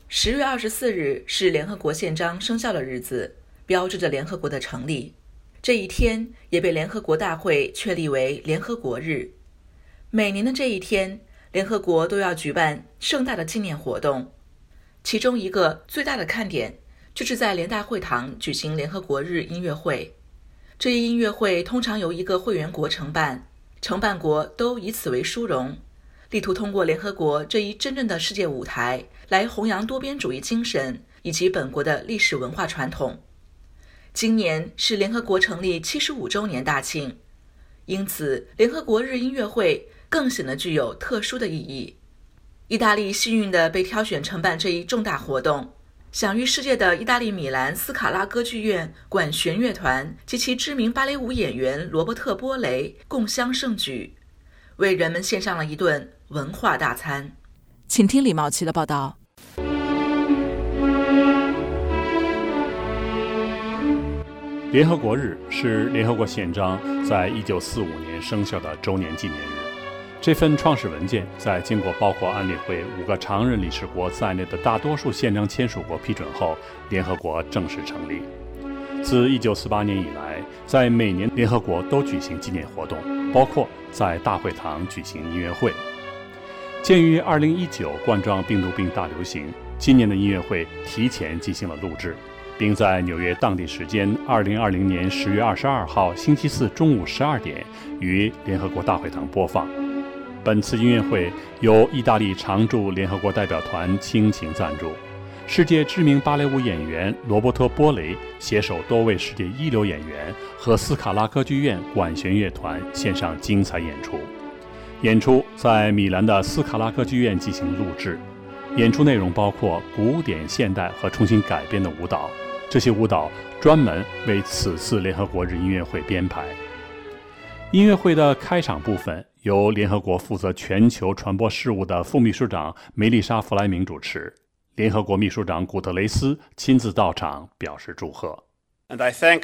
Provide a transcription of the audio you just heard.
10月24日是联合国宪章生效的日子，标志着联合国的成立。这一天也被联合国大会确立为联合国日。每年的这一天，联合国都要举办盛大的纪念活动，其中一个最大的看点就是在联大会堂举行联合国日音乐会。这一音乐会通常由一个会员国承办，承办国都以此为殊荣，力图通过联合国这一真正的世界舞台来弘扬多边主义精神以及本国的历史文化传统。今年是联合国成立75周年大庆，因此联合国日音乐会更显得具有特殊的意义。意大利幸运地被挑选承办这一重大活动，享誉世界的意大利米兰斯卡拉歌剧院管弦乐团及其知名芭蕾舞演员罗伯特·波雷共襄盛举，为人们献上了一顿文化大餐。请听李茂琪的报道。 联合国日是联合国宪章在1945年生效的周年纪念日。这份创始文件在经过包括安理会5个常任理事国在内的大多数宪章签署国批准后，联合国正式成立。自1948年以来，在每年联合国都举行纪念活动，包括在大会堂举行音乐会。鉴于2019冠状病毒病大流行，今年的音乐会提前进行了录制，并在纽约当地时间2020年10月22号星期四中午12点于联合国大会堂播放。本次音乐会由意大利常驻联合国代表团倾情赞助，世界知名芭蕾舞演员罗伯特·波雷携手多位世界一流演员和斯卡拉歌剧院管弦乐团献上精彩演出。演出在米兰的斯卡拉歌剧院进行录制，演出内容包括古典、现代和重新改编的舞蹈，这些舞蹈专门为此次联合国日音乐会编排。音乐会的开场部分由联合国负责全球传播事务的副秘书长梅丽莎·弗莱明主持，联合国秘书长古特雷斯亲自到场表示祝贺。 And I thank